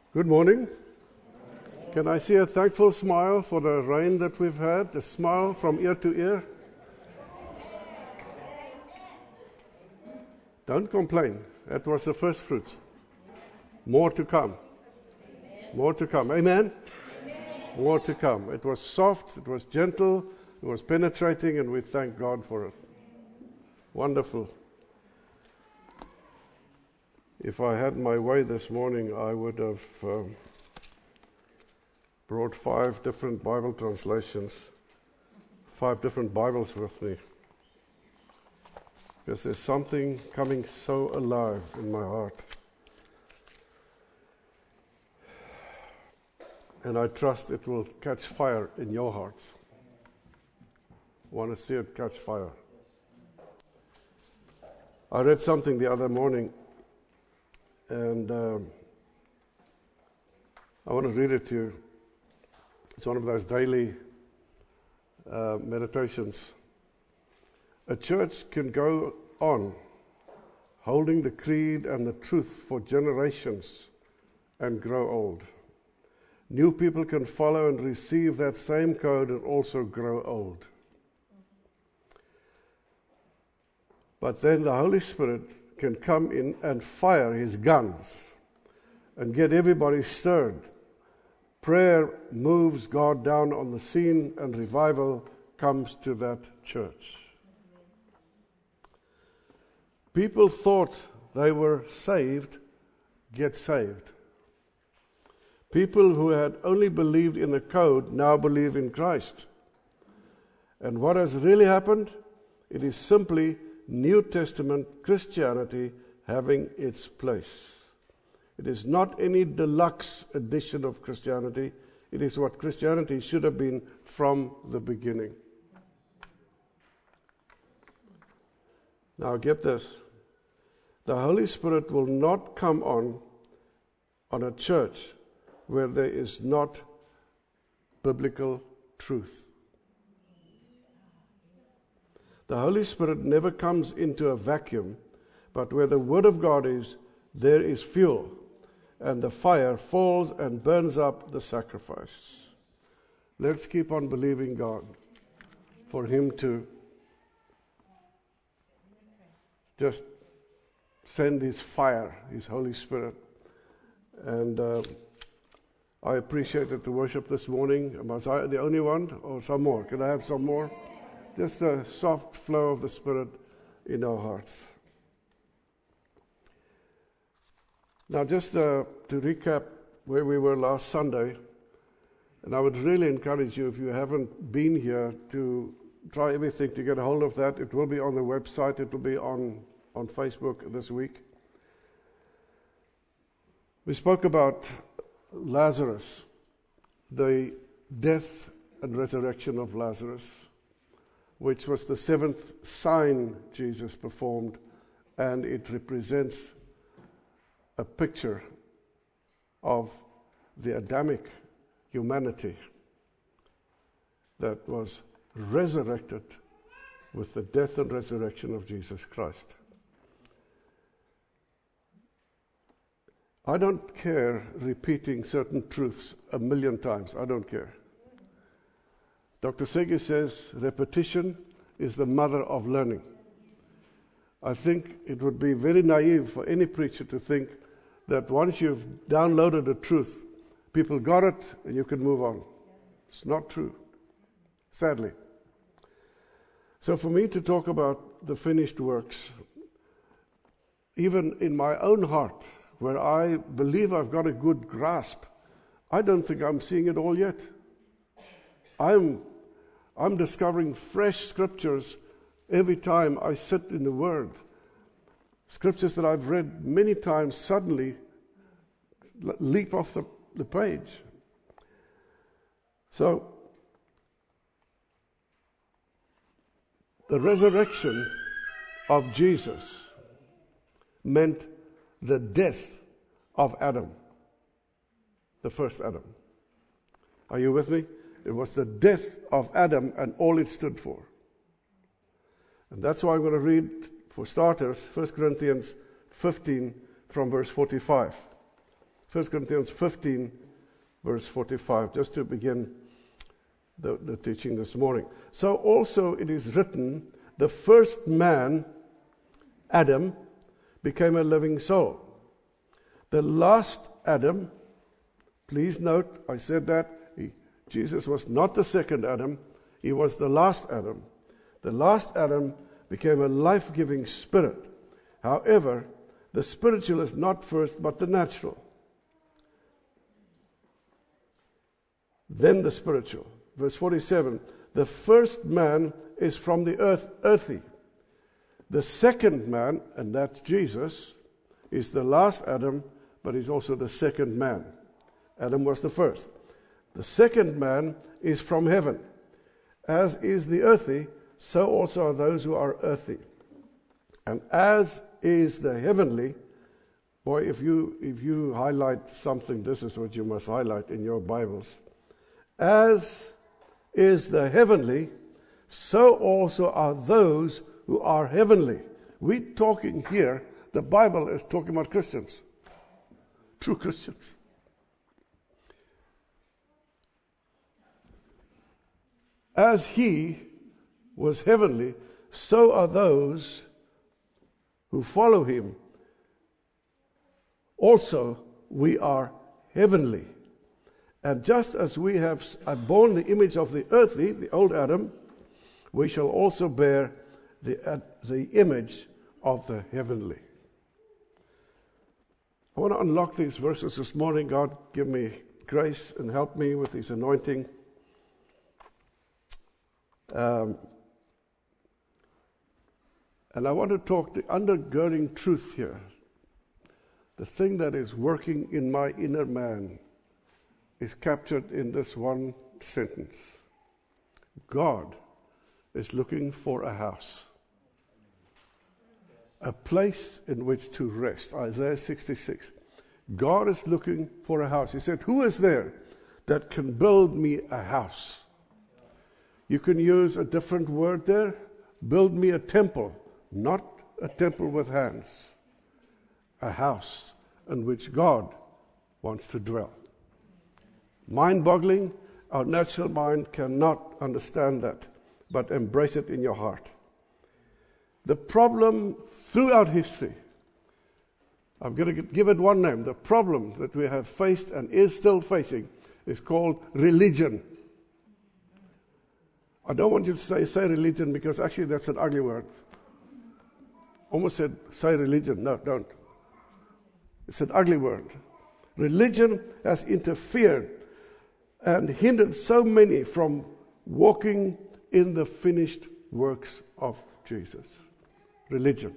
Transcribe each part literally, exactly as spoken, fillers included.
Good morning. Can I see a thankful smile for the rain that we've had? A smile from ear to ear? Don't complain. That was the first fruits. More to come. More to come. Amen? More to come. It was soft, it was gentle, it was penetrating, and we thank God for it. Wonderful. If I had my way this morning, I would have um, brought five different Bible translations, five different Bibles with me. Because there's something coming so alive in my heart. And I trust it will catch fire in your hearts. Want to see it catch fire. I read something the other morning, and um, I want to read it to you. It's one of those daily uh, meditations. A church can go on holding the creed and the truth for generations and grow old. New people can follow and receive that same code and also grow old. But then the Holy Spirit can come in and fire his guns and get everybody stirred. Prayer moves God down on the scene, and revival comes to that church. People thought they were saved, get saved. People who had only believed in the code now believe in Christ. And what has really happened? It is simply New Testament Christianity having its place. It is not any deluxe edition of Christianity. It is what Christianity should have been from the beginning. Now get this. The Holy Spirit will not come on on a church where there is not biblical truth. The Holy Spirit never comes into a vacuum, but where the Word of God is, there is fuel, and the fire falls and burns up the sacrifice. Let's keep on believing God for Him to just send His fire, His Holy Spirit. And uh, I appreciated the worship this morning. Was I the only one, or some more? Can I have some more? Just the soft flow of the Spirit in our hearts. Now, just uh, to recap where we were last Sunday, and I would really encourage you, if you haven't been here, to try everything to get a hold of that. It will be on the website. It will be on, on Facebook this week. We spoke about Lazarus, the death and resurrection of Lazarus, which was the seventh sign Jesus performed, and it represents a picture of the Adamic humanity that was resurrected with the death and resurrection of Jesus Christ. I don't care repeating certain truths a million times. I don't care. Doctor Segi says repetition is the mother of learning. I think it would be very naive for any preacher to think that once you've downloaded a truth, people got it and you can move on. It's not true, sadly. So for me to talk about the finished works, even in my own heart, where I believe I've got a good grasp, I don't think I'm seeing it all yet. I'm, I'm discovering fresh scriptures every time I sit in the Word. Scriptures that I've read many times suddenly leap off the, the page. So, the resurrection of Jesus meant the death of Adam, the first Adam. Are you with me? It was the death of Adam and all it stood for. And that's why I'm going to read, for starters, First Corinthians fifteen from verse forty-five. First Corinthians fifteen, verse forty-five, just to begin the, the teaching this morning. So also it is written, the first man, Adam, became a living soul. The last Adam, please note, I said that, he, Jesus was not the second Adam, he was the last Adam. The last Adam became a life-giving spirit. However, the spiritual is not first, but the natural. Then the spiritual. Verse forty-seven, the first man is from the earth, earthy. The second man, and that's Jesus, is the last Adam, but he's also the second man. Adam was the first. The second man is from heaven. As is the earthy, so also are those who are earthy. And as is the heavenly, boy, if you if you highlight something, this is what you must highlight in your Bibles. As is the heavenly, so also are those who are heavenly. We're talking here, the Bible is talking about Christians, true Christians. As he was heavenly, so are those who follow him. Also, we are heavenly. And just as we have borne the image of the earthly, the old Adam, we shall also bear the, uh, the image of the heavenly. I want to unlock these verses this morning. God, give me grace and help me with His anointing. Um, and I want to talk the undergirding truth here. The thing that is working in my inner man is captured in this one sentence. God is looking for a house, a place in which to rest. Isaiah sixty-six. God is looking for a house. He said, who is there that can build me a house? You can use a different word there. Build me a temple, not a temple with hands. A house in which God wants to dwell. Mind-boggling, our natural mind cannot understand that, but embrace it in your heart. The problem throughout history, I'm going to give it one name, the problem that we have faced and is still facing is called religion. I don't want you to say, say religion, because actually that's an ugly word. Almost said, say religion. No, don't. It's an ugly word. Religion has interfered and hindered so many from walking in the finished works of Jesus. Religion.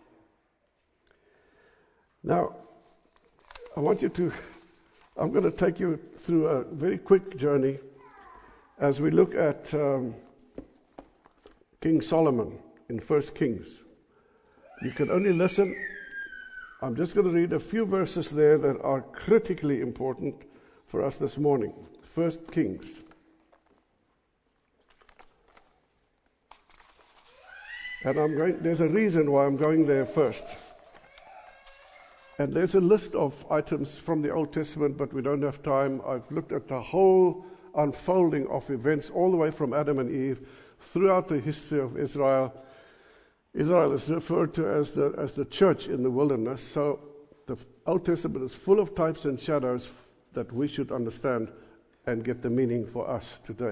Now, I want you to, I'm going to take you through a very quick journey as we look at um, King Solomon in First Kings. You can only listen. I'm just going to read a few verses there that are critically important for us this morning. First Kings. And I'm going, there's a reason why I'm going there first. And there's a list of items from the Old Testament, but we don't have time. I've looked at the whole unfolding of events all the way from Adam and Eve throughout the history of Israel. Israel is referred to as the as the church in the wilderness. So the Old Testament is full of types and shadows that we should understand and get the meaning for us today.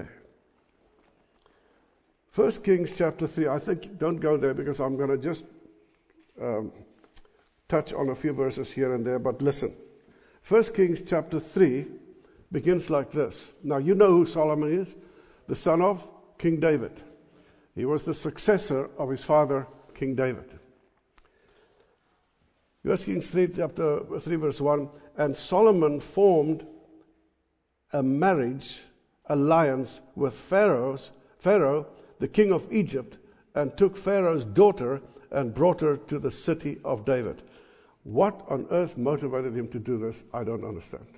First Kings chapter three. I think don't go there because I'm going to just um, touch on a few verses here and there. But listen, First Kings chapter three begins like this. Now you know who Solomon is, the son of King David. He was the successor of his father, King David. First Kings three, chapter three, verse one. And Solomon formed a marriage alliance with Pharaoh's, Pharaoh, the king of Egypt, and took Pharaoh's daughter and brought her to the city of David. What on earth motivated him to do this? I don't understand.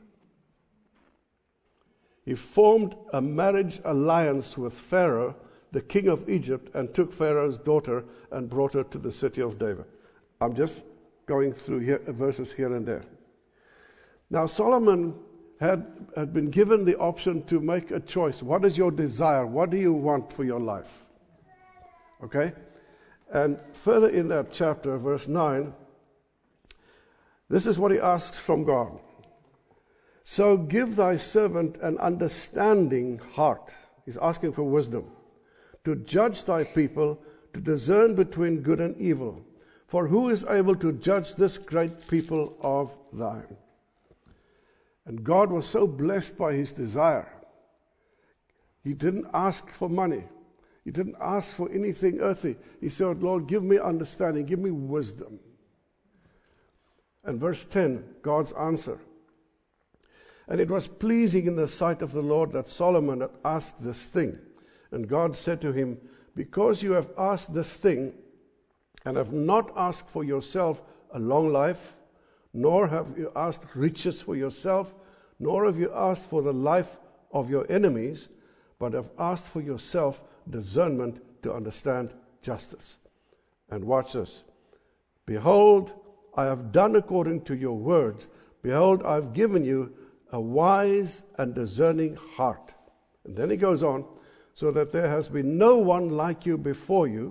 He formed a marriage alliance with Pharaoh, the king of Egypt, and took Pharaoh's daughter and brought her to the city of David. I'm just going through here, verses here and there. Now Solomon had, had been given the option to make a choice. What is your desire? What do you want for your life? Okay? And further in that chapter, verse nine, this is what he asks from God. So give thy servant an understanding heart. He's asking for wisdom. To judge thy people, to discern between good and evil. For who is able to judge this great people of thine? And God was so blessed by his desire. He didn't ask for money. He didn't ask for anything earthly. He said, Lord, give me understanding, give me wisdom. And verse ten, God's answer. And it was pleasing in the sight of the Lord that Solomon had asked this thing. And God said to him, because you have asked this thing, and have not asked for yourself a long life, nor have you asked riches for yourself, nor have you asked for the life of your enemies, but have asked for yourself discernment to understand justice. And watch this. Behold, I have done according to your words. Behold, I have given you a wise and discerning heart. And then he goes on, so that there has been no one like you before you,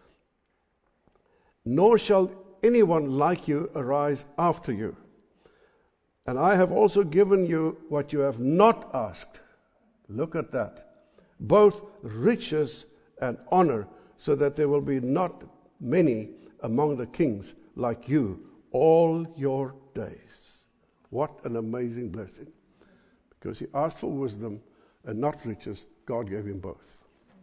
nor shall anyone like you arise after you. And I have also given you what you have not asked. Look at that. Both riches and honor, so that there will be not many among the kings like you all your days. What an amazing blessing. Because he asked for wisdom and not riches, God gave him both.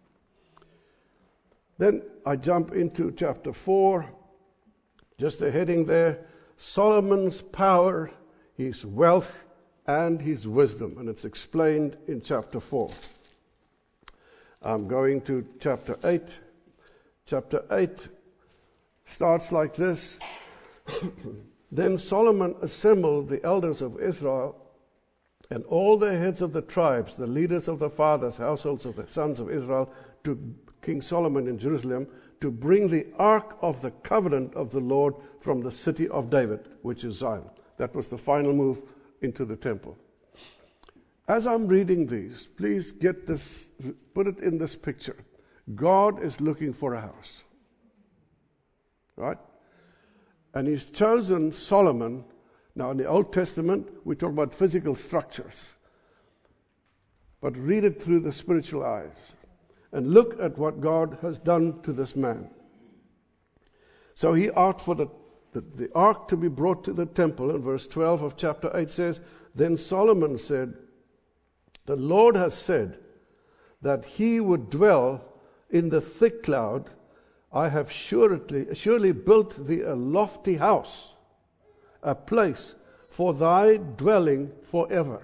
Then I jump into chapter four, just a heading there, Solomon's power, his wealth, and his wisdom. And it's explained in chapter four. I'm going to chapter eight. Chapter eight starts like this. Then Solomon assembled the elders of Israel and all the heads of the tribes, the leaders of the fathers' households of the sons of Israel, to King Solomon in Jerusalem, to bring the ark of the covenant of the Lord from the city of David, which is Zion. That was the final move into the temple. As I'm reading these, please get this, put it in this picture. God is looking for a house. Right? And he's chosen Solomon. Now in the Old Testament, we talk about physical structures. But read it through the spiritual eyes. And look at what God has done to this man. So he asked for the, the, the ark to be brought to the temple. And verse twelve of chapter eight says, Then Solomon said, The Lord has said that he would dwell in the thick cloud. I have surely, surely built thee a lofty house, a place for thy dwelling forever.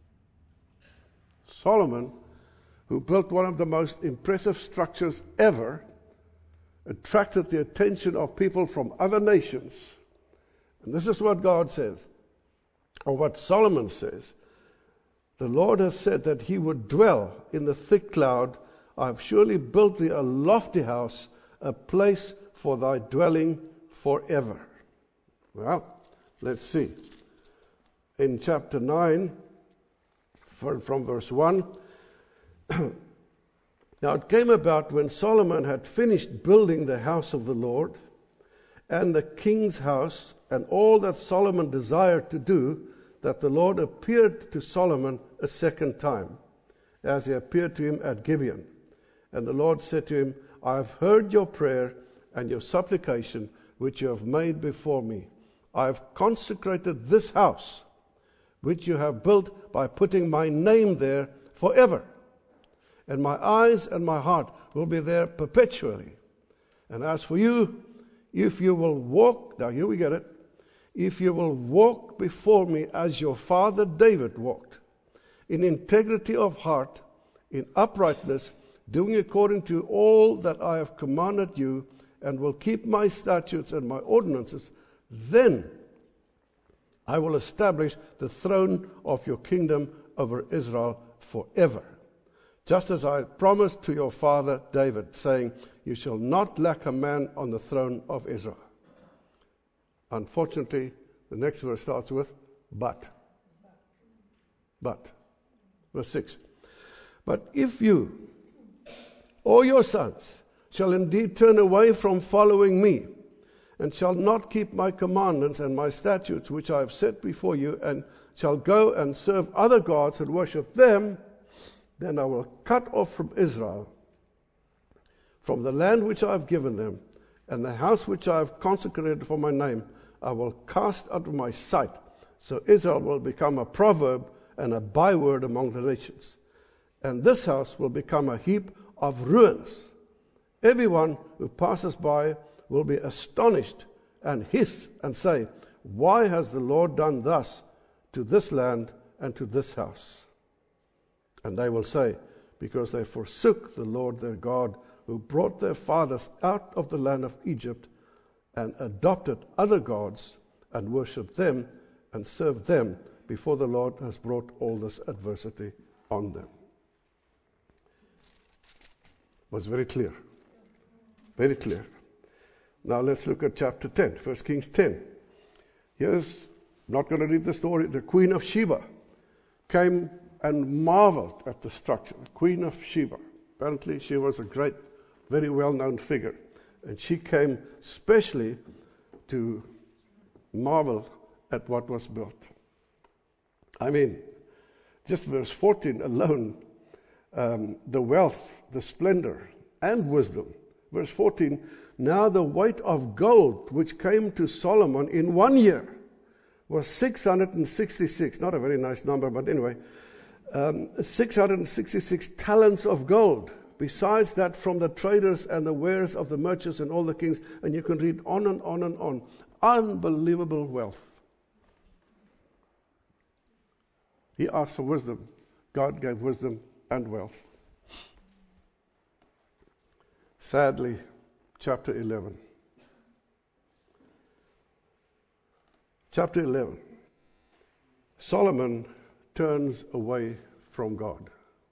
Solomon, who built one of the most impressive structures ever, attracted the attention of people from other nations. And this is what God says, or what Solomon says. The Lord has said that he would dwell in the thick cloud. I have surely built thee a lofty house, a place for thy dwelling forever. Well, let's see. In chapter nine, from, from verse one, now it came about when Solomon had finished building the house of the Lord and the king's house and all that Solomon desired to do, that the Lord appeared to Solomon a second time, as he appeared to him at Gibeon. And the Lord said to him, I have heard your prayer and your supplication which you have made before me. I have consecrated this house which you have built by putting my name there forever. And my eyes and my heart will be there perpetually. And as for you, if you will walk, now here we get it, if you will walk before me as your father David walked, in integrity of heart, in uprightness, doing according to all that I have commanded you, and will keep my statutes and my ordinances, then I will establish the throne of your kingdom over Israel forever. Just as I promised to your father David, saying, you shall not lack a man on the throne of Israel. Unfortunately, the next verse starts with, but. But, verse six, but if you or your sons shall indeed turn away from following me, and shall not keep my commandments and my statutes which I have set before you, and shall go and serve other gods and worship them, then I will cut off from Israel, from the land which I have given them, and the house which I have consecrated for my name, I will cast out of my sight. So Israel will become a proverb and a byword among the nations. And this house will become a heap of ruins. Everyone who passes by will be astonished and hiss and say, why has the Lord done thus to this land and to this house? And they will say, because they forsook the Lord their God, who brought their fathers out of the land of Egypt, and adopted other gods and worshipped them and served them before the Lord has brought all this adversity on them. It was very clear. Very clear. Now let's look at chapter ten, First Kings ten. Here's, I'm not going to read the story, the Queen of Sheba came and marveled at the structure. The Queen of Sheba. Apparently she was a great, very well-known figure. And she came specially to marvel at what was built. I mean, just verse fourteen alone, um, the wealth, the splendor, and wisdom. Verse fourteen, now the weight of gold which came to Solomon in one year was six hundred sixty-six, not a very nice number, but anyway, um, six hundred sixty-six talents of gold. Besides that, from the traders and the wares of the merchants and all the kings, and you can read on and on and on. Unbelievable wealth. He asked for wisdom. God gave wisdom and wealth. Sadly, chapter eleven. Chapter eleven. Solomon turns away from God.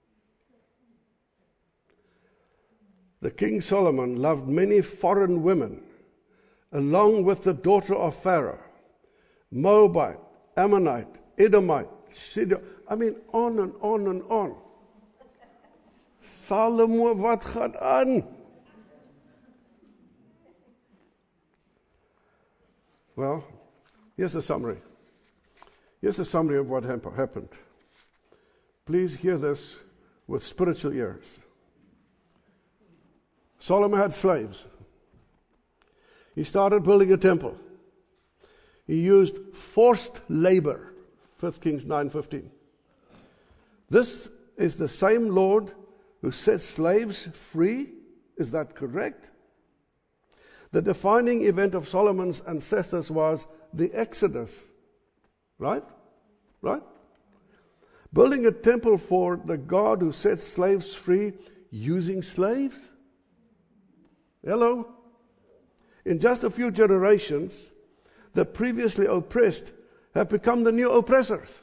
The King Solomon loved many foreign women, along with the daughter of Pharaoh, Moabite, Ammonite, Edomite, Sidon. I mean, on and on and on. Salomo, wat gaat aan? Well, here's a summary. Here's a summary of what happened. Please hear this with spiritual ears. Solomon had slaves. He started building a temple. He used forced labor, First Kings nine fifteen. This is the same Lord who set slaves free. Is that correct? The defining event of Solomon's ancestors was the Exodus. Right? Right? Building a temple for the God who set slaves free using slaves? Hello? In just a few generations, the previously oppressed have become the new oppressors.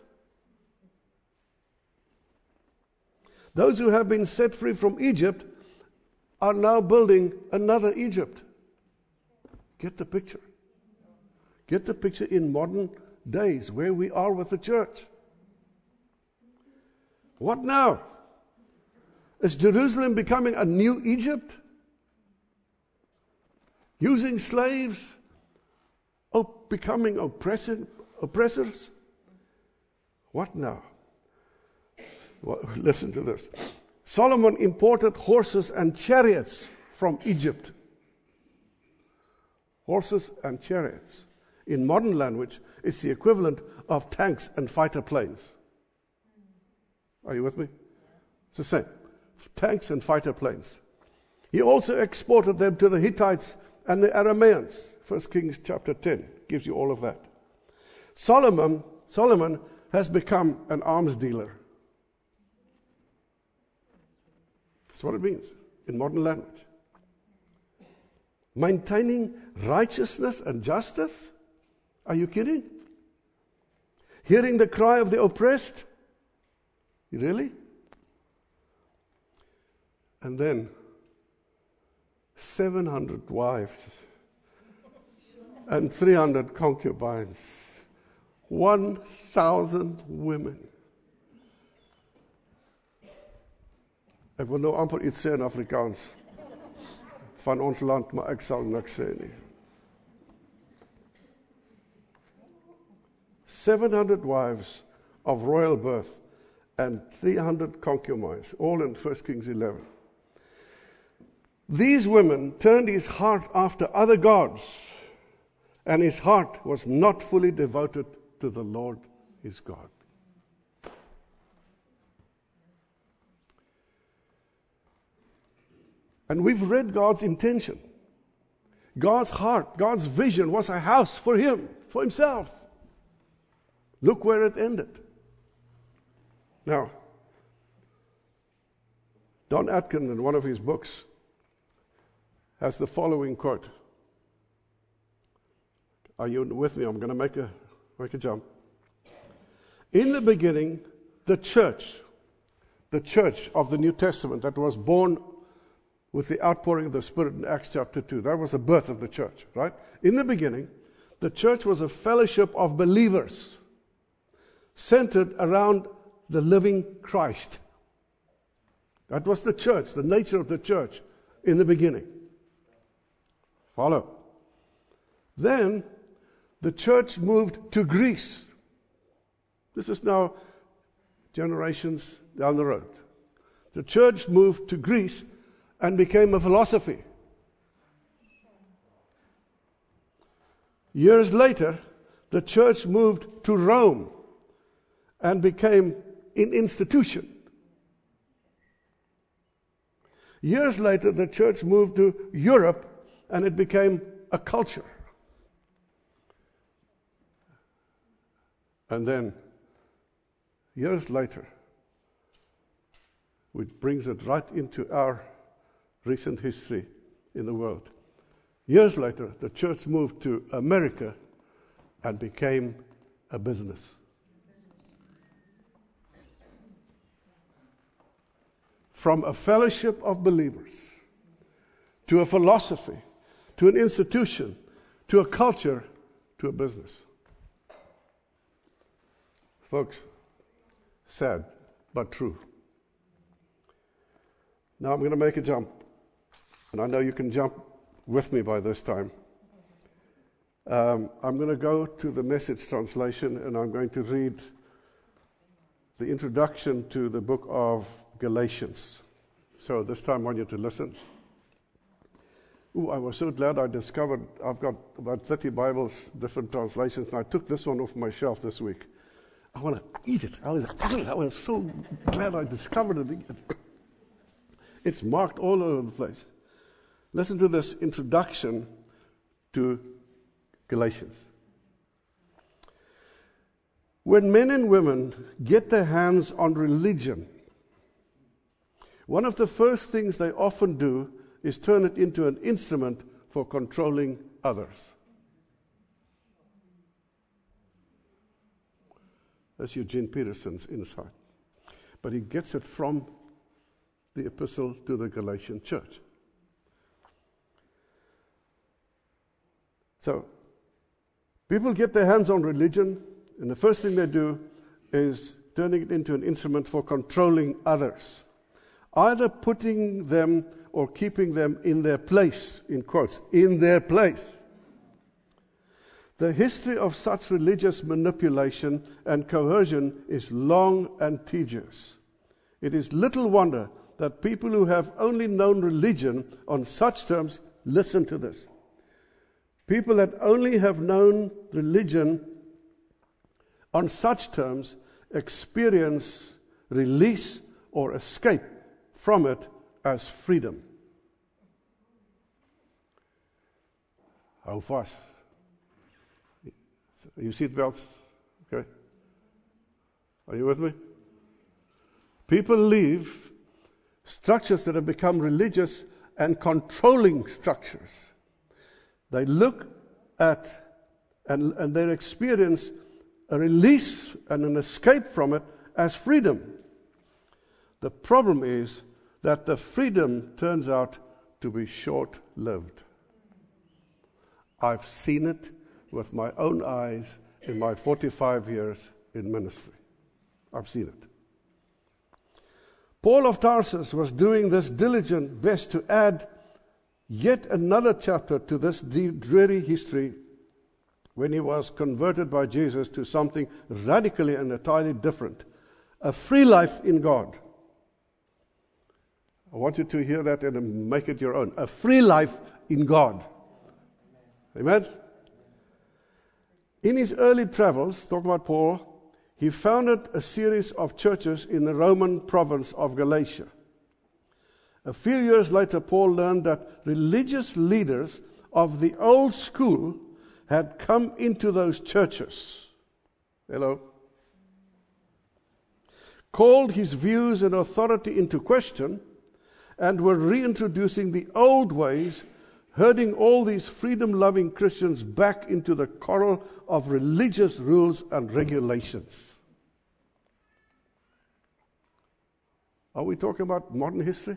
Those who have been set free from Egypt are now building another Egypt. Get the picture. Get the picture in modern days where we are with the church. What now? Is Jerusalem becoming a new Egypt? Using slaves? Oh, becoming oppressing, oppressors? What now? Well, listen to this. Solomon imported horses and chariots from Egypt. Horses and chariots. In modern language, it's the equivalent of tanks and fighter planes. Are you with me? It's the same. Tanks and fighter planes. He also exported them to the Hittites and the Arameans. First Kings chapter ten gives you all of that. Solomon, Solomon has become an arms dealer. That's what it means in modern language. Maintaining righteousness and justice? Are you kidding? Hearing the cry of the oppressed? Really? And then seven hundred wives and three hundred concubines, one thousand women. Ek wil nou amper iets sê in Afrikaans van ons land, maar ek sal niks sê nie. seven hundred wives of royal birth and three hundred concubines, all in First Kings eleven. These women turned his heart after other gods, and his heart was not fully devoted to the Lord his God. And we've read God's intention. God's heart, God's vision was a house for him, for himself. Look where it ended. Now, Don Atkin, in one of his books, has the following quote. Are you with me? I'm going to make a, make a jump. In the beginning, the church, the church of the New Testament that was born with the outpouring of the Spirit in Acts chapter two, that was the birth of the church, right? In the beginning, the church was a fellowship of believers centered around the living Christ. That was the church, the nature of the church in the beginning. Follow. Then the church moved to Greece. This is now generations down the road. The church moved to Greece and became a philosophy. Years later, the church moved to Rome and became an institution. Years later, the church moved to Europe and it became a culture. And then, years later, which brings it right into our recent history in the world. Years later, the church moved to America and became a business. From a fellowship of believers to a philosophy, to an institution, to a culture, to a business. Folks, sad, but true. Now I'm going to make a jump. And I know you can jump with me by this time. Um, I'm going to go to the Message translation and I'm going to read the introduction to the book of Galatians. So this time I want you to listen. Ooh, I was so glad I discovered I've got about thirty Bibles, different translations, and I took this one off my shelf this week. I want to eat it. I was, I was so glad I discovered it. It's marked all over the place. Listen to this introduction to Galatians. When men and women get their hands on religion, one of the first things they often do is turn it into an instrument for controlling others. That's Eugene Peterson's insight. But he gets it from the epistle to the Galatian church. So, people get their hands on religion, and the first thing they do is turning it into an instrument for controlling others. Either putting them or keeping them in their place, in quotes, in their place. The history of such religious manipulation and coercion is long and tedious. It is little wonder that people who have only known religion on such terms, listen to this. People that only have known religion on such terms experience release or escape from it as freedom. Hou vas. Are you seatbelts? Okay. Are you with me? People leave structures that have become religious and controlling structures. They look at and, and they experience a release and an escape from it as freedom. The problem is that the freedom turns out to be short-lived. I've seen it with my own eyes in my forty-five years in ministry. I've seen it. Paul of Tarsus was doing this diligent best to add yet another chapter to this dreary history when he was converted by Jesus to something radically and entirely different, a free life in God. I want you to hear that and make it your own. A free life in God. Amen? In his early travels, talk about Paul, he founded a series of churches in the Roman province of Galatia. A few years later, Paul learned that religious leaders of the old school had come into those churches. Hello? Called his views and authority into question, and were reintroducing the old ways, herding all these freedom-loving Christians back into the corral of religious rules and regulations. Are we talking about modern history?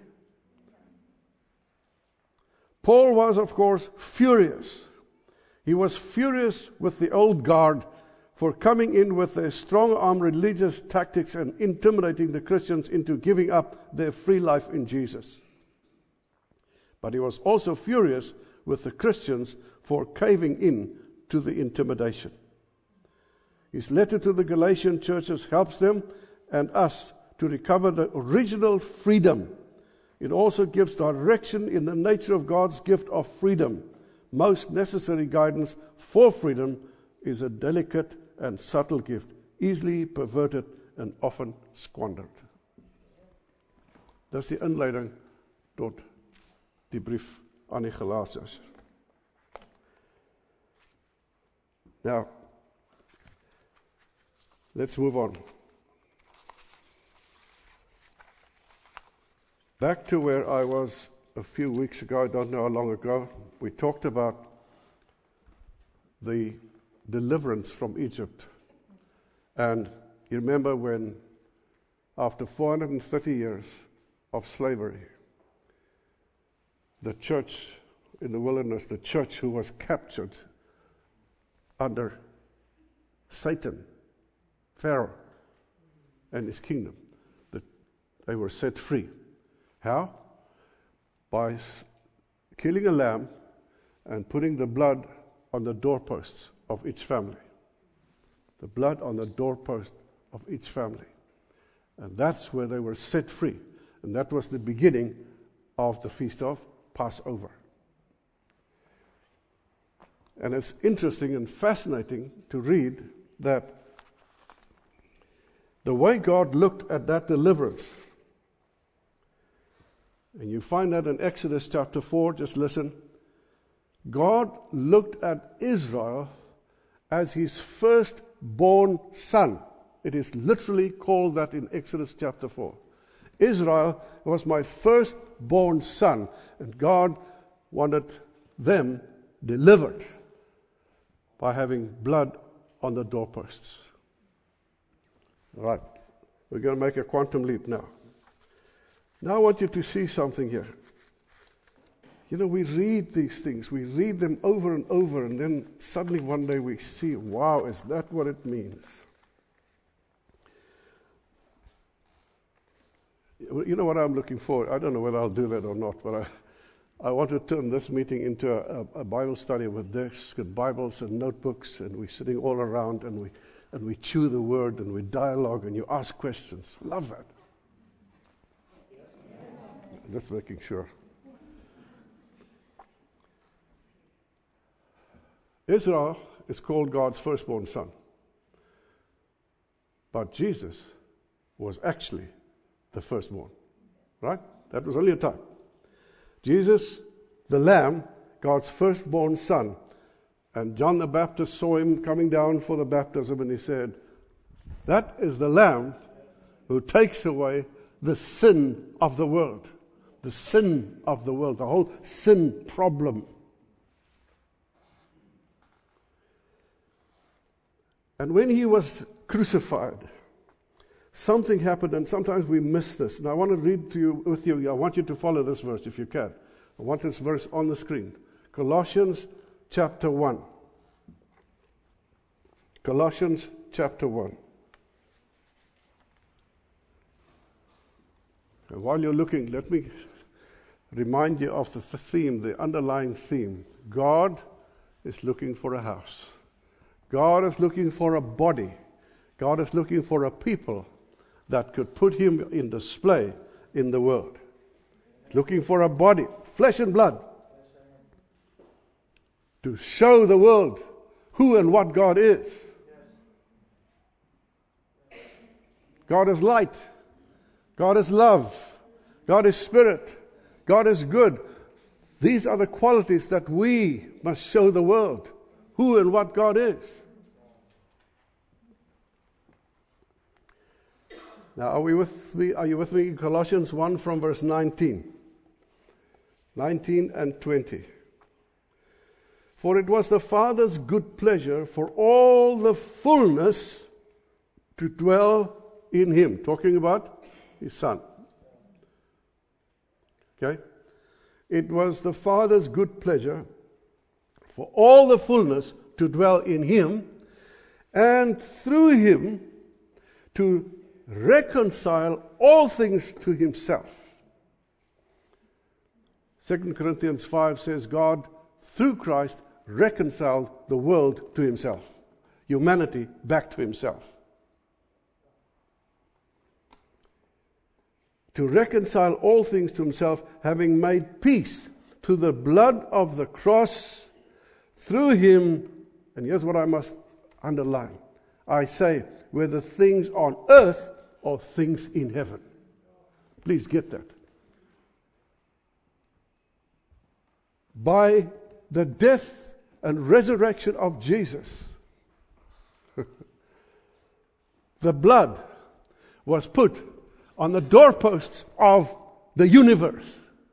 Paul was, of course, furious. He was furious with the old guard for coming in with their strong-arm religious tactics and intimidating the Christians into giving up their free life in Jesus. But he was also furious with the Christians for caving in to the intimidation. His letter to the Galatian churches helps them and us to recover the original freedom. It also gives direction in the nature of God's gift of freedom. Most necessary guidance for freedom is a delicate and subtle gift, easily perverted and often squandered. Dis die inleiding tot die brief aan die Galasiërs. Now, let's move on. Back to where I was a few weeks ago, I don't know how long ago, we talked about the deliverance from Egypt. And you remember when, after four hundred thirty years of slavery, the church in the wilderness, the church who was captured under Satan, Pharaoh, and his kingdom, that they were set free. How? By killing a lamb and putting the blood on the doorposts of each family. The blood on the doorpost of each family. And that's where they were set free. And that was the beginning of the Feast of Passover. And it's interesting and fascinating to read that the way God looked at that deliverance, and you find that in Exodus chapter four, just listen. God looked at Israel as his firstborn son. It is literally called that in Exodus chapter four. Israel was my firstborn son, and God wanted them delivered by having blood on the doorposts. All right, we're going to make a quantum leap now. Now I want you to see something here. You know, we read these things, we read them over and over, and then suddenly one day we see, wow, is that what it means? You know what I'm looking for? I don't know whether I'll do that or not, but I, I want to turn this meeting into a, a Bible study with desks and Bibles and notebooks, and we're sitting all around, and we and we chew the word, and we dialogue, and you ask questions. Love that. Just making sure. Israel is called God's firstborn son. But Jesus was actually the firstborn. Right? That was only a time. Jesus, the Lamb, God's firstborn son. And John the Baptist saw him coming down for the baptism, and he said, that is the Lamb who takes away the sin of the world. The sin of the world, the whole sin problem. And when he was crucified, something happened, and sometimes we miss this. And I want to read to you with you. I want you to follow this verse if you can. I want this verse on the screen. Colossians chapter one. Colossians chapter one. And while you're looking, let me remind you of the theme, the underlying theme. God is looking for a house. God is looking for a body. God is looking for a people that could put him in display in the world. He's looking for a body, flesh and blood, to show the world who and what God is. God is light. God is love. God is spirit. God is good. These are the qualities that we must show the world who and what God is. Now, are we with me? Are you with me in Colossians one from verse nineteen? nineteen and twenty. For it was the Father's good pleasure for all the fullness to dwell in him. Talking about his Son. Okay? It was the Father's good pleasure for all the fullness to dwell in him, and through him to reconcile all things to himself. Second Corinthians five says God, through Christ, reconciled the world to himself. Humanity back to himself. To reconcile all things to himself, having made peace through the blood of the cross, through him, and here's what I must underline. I say, whether things on earth or things in heaven. Please get that. By the death and resurrection of Jesus, the blood was put on the doorposts of the universe.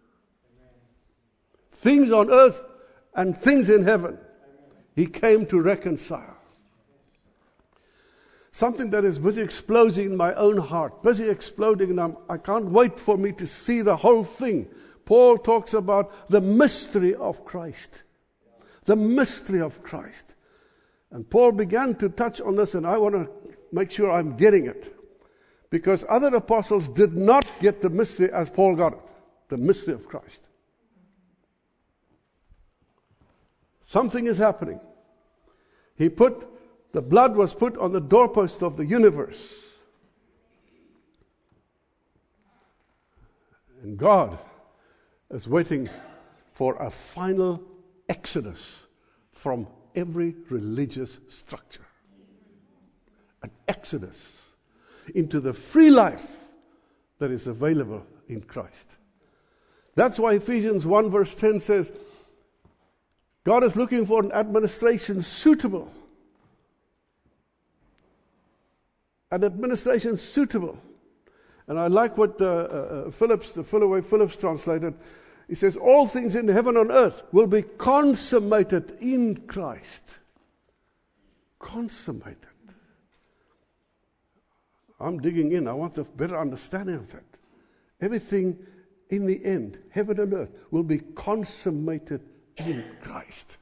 Things on earth and things in heaven. He came to reconcile. Something that is busy exploding in my own heart, busy exploding, and I'm, I can't wait for me to see the whole thing. Paul talks about the mystery of Christ. The mystery of Christ. And Paul began to touch on this, and I want to make sure I'm getting it. Because other apostles did not get the mystery as Paul got it. The mystery of Christ. Something is happening. He put, the blood was put on the doorpost of the universe. And God is waiting for a final exodus from every religious structure. An exodus into the free life that is available in Christ. That's why Ephesians one verse ten says, God is looking for an administration suitable. An administration suitable. And I like what uh, uh, Phillips, the Philaway Phillips translated. He says, all things in heaven and earth will be consummated in Christ. Consummated. I'm digging in. I want a better understanding of that. Everything in the end, heaven and earth, will be consummated in Christ.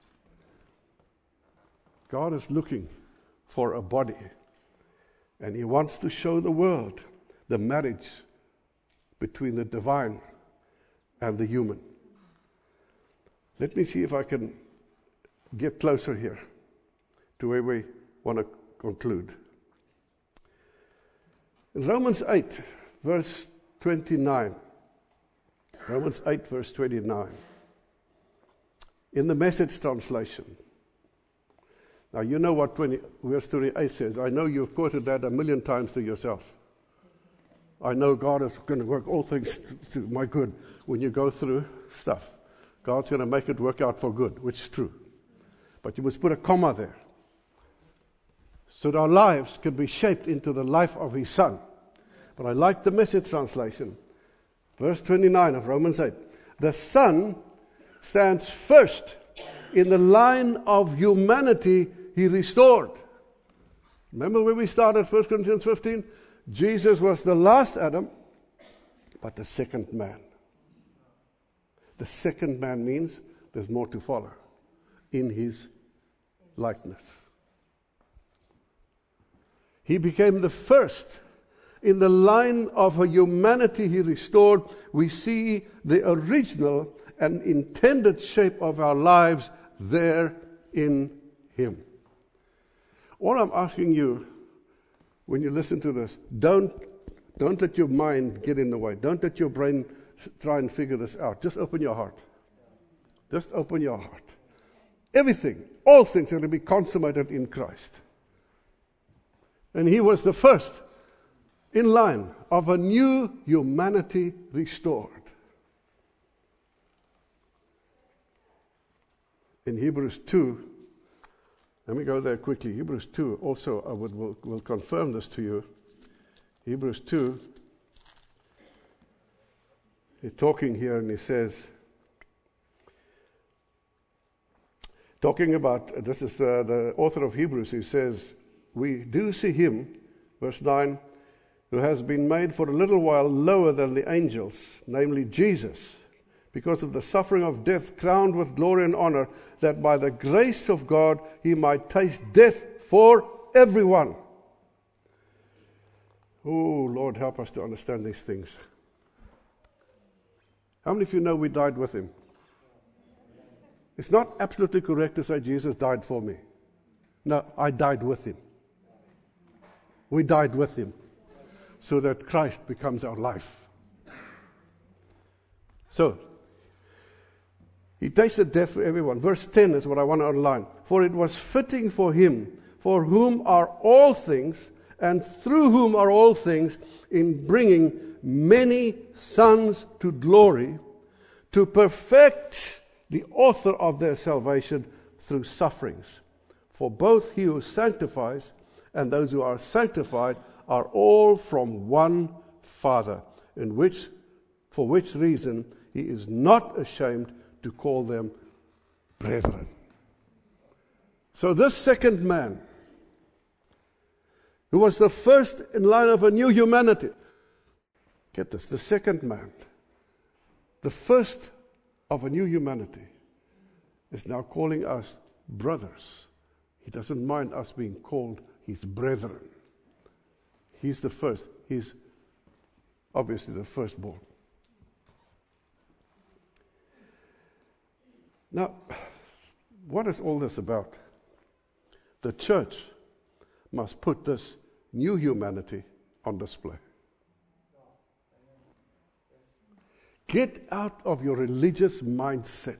God is looking for a body. And he wants to show the world the marriage between the divine and the human. Let me see if I can get closer here to where we want to conclude. In Romans eight, verse twenty-nine. Romans eight, verse twenty-nine. In the Message translation. Now, you know what twenty, verse twenty-eight says. I know you've quoted that a million times to yourself. I know God is going to work all things to my good. When you go through stuff, God's going to make it work out for good, which is true. But you must put a comma there, so that our lives can be shaped into the life of his Son. But I like the Message translation. Verse twenty-nine of Romans eight. The Son stands first in the line of humanity he restored. Remember where we started, First Corinthians fifteen? Jesus was the last Adam, but the second man. The second man means there's more to follow in his likeness. He became the first, in the line of a humanity he restored, we see the original and intended shape of our lives there in him. All I'm asking you, when you listen to this, don't, don't let your mind get in the way. Don't let your brain try and figure this out. Just open your heart. Just open your heart. Everything, all things are going to be consummated in Christ. And he was the first in line of a new humanity restored. In Hebrews two, let me go there quickly. Hebrews two, also I would will, will confirm this to you. Hebrews two, he's talking here and he says, talking about, this is uh, the author of Hebrews, he says, we do see him, verse nine, who has been made for a little while lower than the angels, namely Jesus, because of the suffering of death, crowned with glory and honor, that by the grace of God he might taste death for everyone. Oh, Lord, help us to understand these things. How many of you know we died with him? It's not absolutely correct to say Jesus died for me. No, I died with him. We died with him so that Christ becomes our life. So, he tasted death for everyone. Verse ten is what I want to underline. For it was fitting for him, for whom are all things, and through whom are all things, in bringing many sons to glory, to perfect the author of their salvation through sufferings. For both he who sanctifies and those who are sanctified are all from one Father, in which, for which reason he is not ashamed to call them brethren. So this second man, who was the first in line of a new humanity, get this, the second man, the first of a new humanity, is now calling us brothers. He doesn't mind us being called his brethren. He's the first. He's obviously the firstborn. Now, what is all this about? The church must put this new humanity on display. Get out of your religious mindset.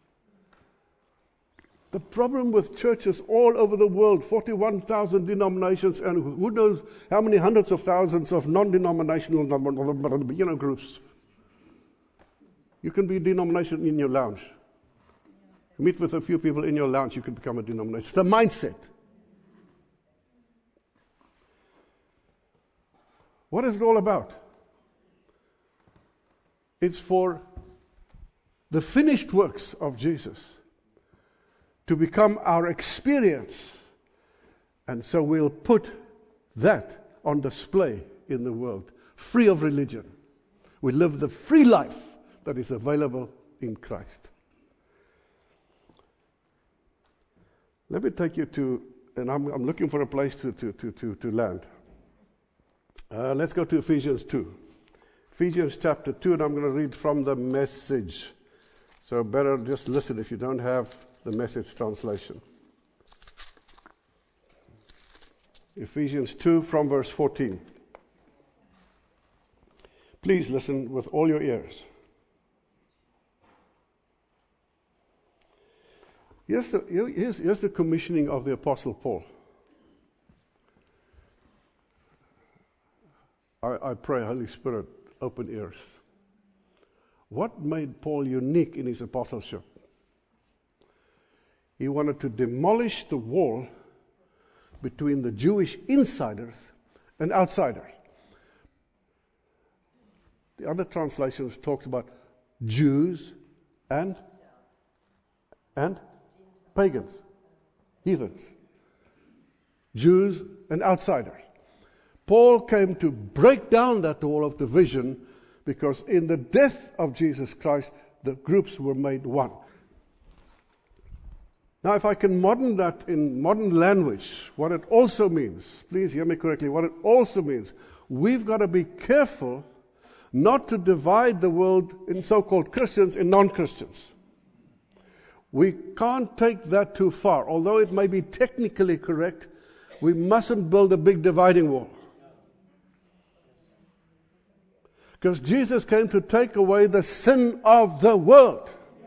The problem with churches all over the world, forty-one thousand denominations, and who knows how many hundreds of thousands of non-denominational you know, groups. You can be a denomination in your lounge. You meet with a few people in your lounge, you can become a denomination. It's the mindset. What is it all about? It's for the finished works of Jesus to become our experience. And so we'll put that on display in the world, free of religion. We live the free life that is available in Christ. Let me take you to, and I'm, I'm looking for a place to, to, to, to, to land. Uh, let's go to Ephesians two. Ephesians chapter two, and I'm going to read from the Message. So better just listen if you don't have the Message translation. Ephesians two from verse fourteen. Please listen with all your ears. Here's the, here's, here's the commissioning of the Apostle Paul. I, I pray, Holy Spirit, open ears. What made Paul unique in his apostleship? He wanted to demolish the wall between the Jewish insiders and outsiders. The other translations talks about Jews and and pagans, heathens, Jews and outsiders. Paul came to break down that wall of division because in the death of Jesus Christ, the groups were made one. Now, if I can modern that in modern language, what it also means, please hear me correctly, what it also means, we've got to be careful not to divide the world in so-called Christians and non-Christians. We can't take that too far. Although it may be technically correct, we mustn't build a big dividing wall. Because Jesus came to take away the sin of the world.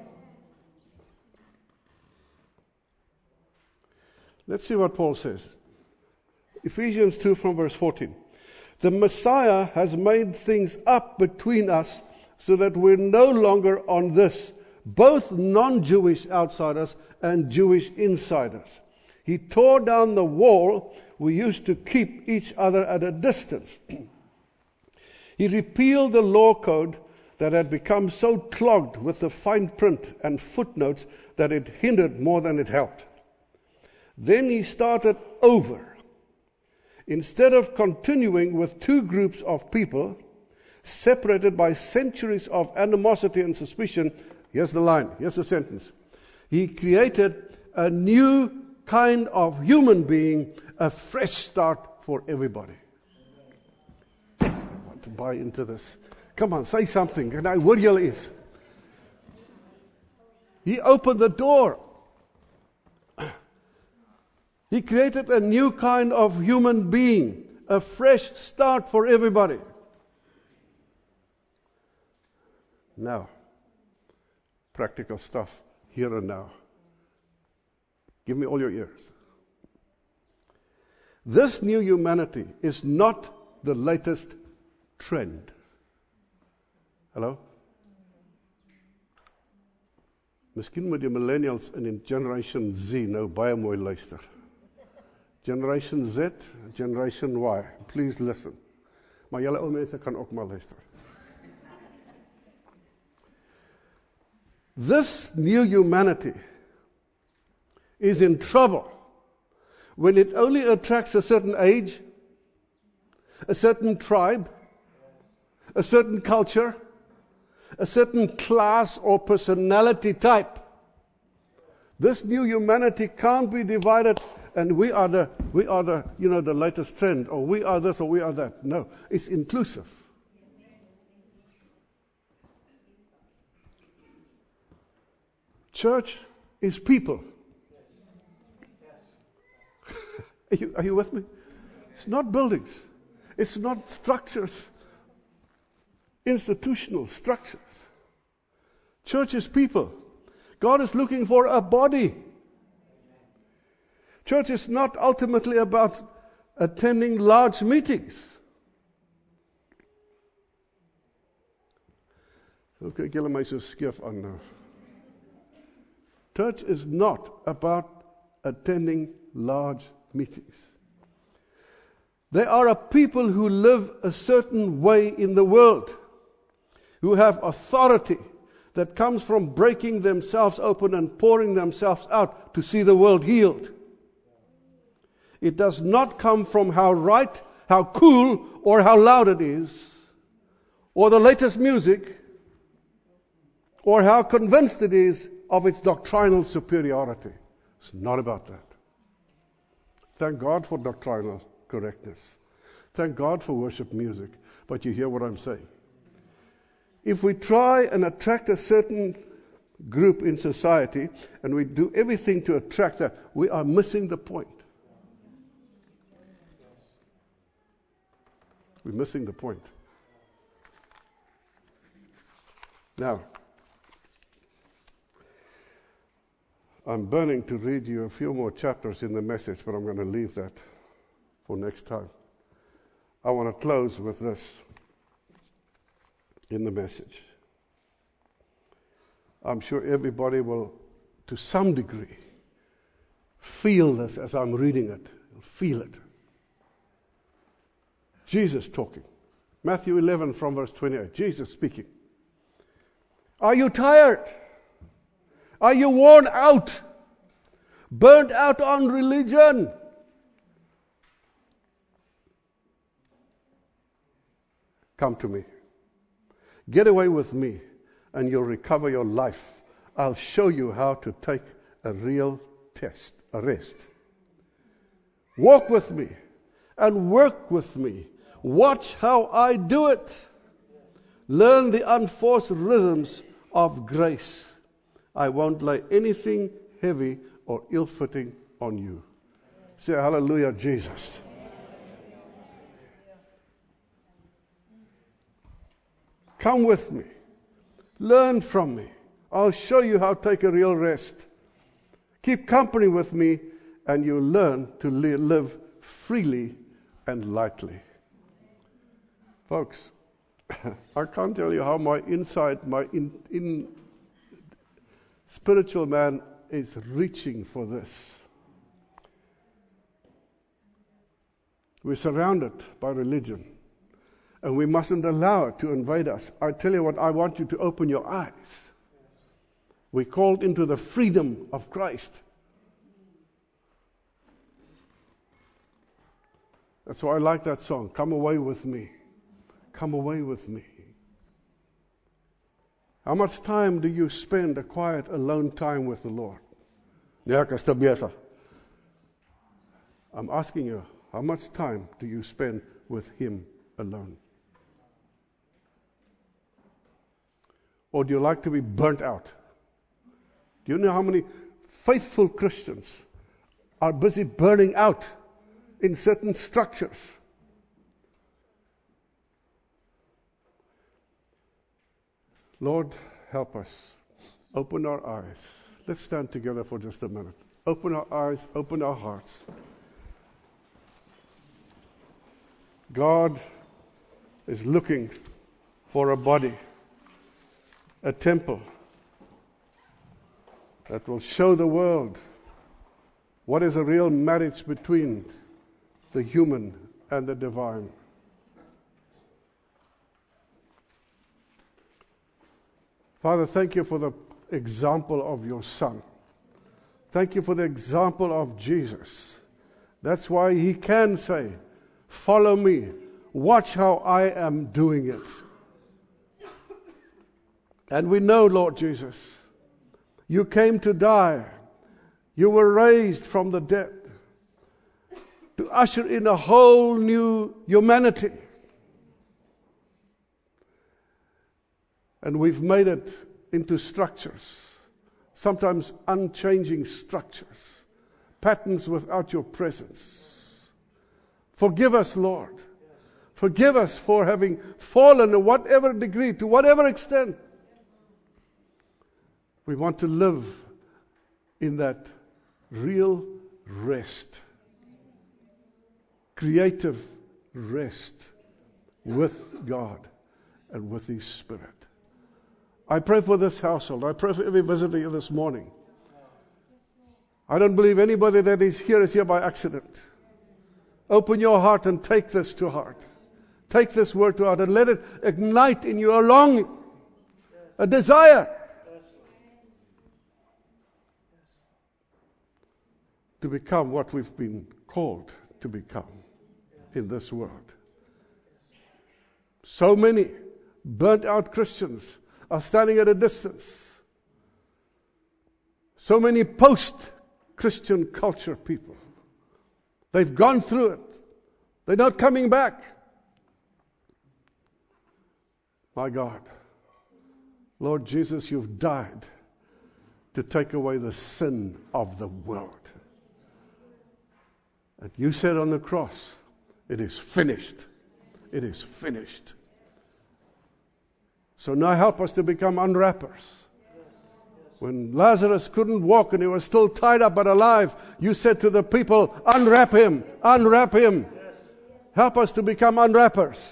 Let's see what Paul says. Ephesians two from verse fourteen. The Messiah has made things up between us so that we're no longer on this, both non-Jewish outsiders and Jewish insiders. He tore down the wall we used to keep each other at a distance. He repealed the law code that had become so clogged with the fine print and footnotes that it hindered more than it helped. Then he started over. Instead of continuing with two groups of people separated by centuries of animosity and suspicion, here's the line, here's the sentence. He created a new kind of human being, a fresh start for everybody. I want to buy into this. Come on, say something. And I would yell is. He opened the door. He created a new kind of human being, a fresh start for everybody. Now, practical stuff here and now. Give me all your ears. This new humanity is not the latest trend. Hello? Miskien moet die millennials in die Generation Z nou baie mooi luister. Generation Z, Generation Y. Please listen. Maar julle ou mense kan ook maar luister. This new humanity is in trouble when it only attracts a certain age, a certain tribe, a certain culture, a certain class or personality type. This new humanity can't be divided and we are the we are the you know the latest trend, or we are this or we are that. No, it's inclusive. Church is people. Are you, are you with me? It's not buildings. It's not structures. Institutional structures. Church is people. God is looking for a body. Church is not ultimately about attending large meetings. Okay, julle my so skeef aan nou. Church is not about attending large meetings. They are a people who live a certain way in the world, who have authority that comes from breaking themselves open and pouring themselves out to see the world healed. It does not come from how right, how cool, or how loud it is, or the latest music, or how convinced it is of its doctrinal superiority. It's not about that. Thank God for doctrinal correctness. Thank God for worship music. But you hear what I'm saying. If we try and attract a certain group in society, and we do everything to attract that, we are missing the point. We're missing the point. Now, I'm burning to read you a few more chapters in the message, but I'm going to leave that for next time. I want to close with this in the message. I'm sure everybody will, to some degree, feel this as I'm reading it. Feel it. Jesus talking. Matthew eleven from verse twenty-eight. Jesus speaking. Are you tired? Are you worn out? Burnt out on religion? Come to me. Get away with me and you'll recover your life. I'll show you how to take a real test, a rest. Walk with me and work with me. Watch how I do it. Learn the unforced rhythms of grace. I won't lay anything heavy or ill-fitting on you. Say hallelujah, Jesus. Come with me. Learn from me. I'll show you how to take a real rest. Keep company with me, and you'll learn to li- live freely and lightly. Folks, I can't tell you how my inside, my in, in spiritual man is reaching for this. We're surrounded by religion, and we mustn't allow it to invade us. I tell you what, I want you to open your eyes. We're called into the freedom of Christ. That's why I like that song, Come Away With Me. Come away with me. How much time do you spend a quiet, alone time with the Lord? I'm asking you, how much time do you spend with Him alone? Or do you like to be burnt out? Do you know how many faithful Christians are busy burning out in certain structures? Lord, help us. Open our eyes. Let's stand together for just a minute. Open our eyes, open our hearts. God is looking for a body, a temple that will show the world what is a real marriage between the human and the divine. Father, thank you for the example of your Son. Thank you for the example of Jesus. That's why He can say, follow me. Watch how I am doing it. And we know, Lord Jesus, you came to die. You were raised from the dead to usher in a whole new humanity. And we've made it into structures, sometimes unchanging structures, patterns without your presence. Forgive us, Lord. Forgive us for having fallen to whatever degree, to whatever extent. We want to live in that real rest, creative rest with God and with His Spirit. I pray for this household. I pray for every visitor here this morning. I don't believe anybody that is here is here by accident. Open your heart and take this to heart. Take this word to heart and let it ignite in you a longing, a desire to become what we've been called to become in this world. So many burnt out Christians are standing at a distance. So many post-Christian culture people. They've gone through it. They're not coming back. My God, Lord Jesus, you've died to take away the sin of the world. And you said on the cross, it is finished. It is finished. So now help us to become unwrappers. When Lazarus couldn't walk and he was still tied up but alive, you said to the people, unwrap him, unwrap him. Help us to become unwrappers.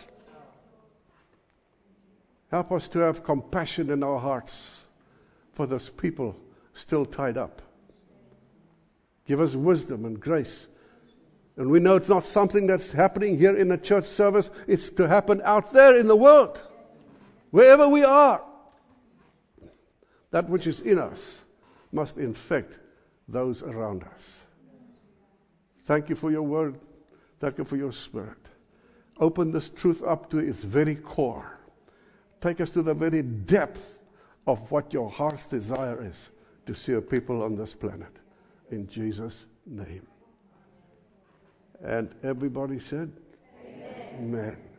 Help us to have compassion in our hearts for those people still tied up. Give us wisdom and grace. And we know it's not something that's happening here in the church service. It's to happen out there in the world. Wherever we are. That which is in us must infect those around us. Thank you for your word. Thank you for your Spirit. Open this truth up to its very core. Take us to the very depth of what your heart's desire is to see a people on this planet. in Jesus' name. And everybody said, Amen. Amen.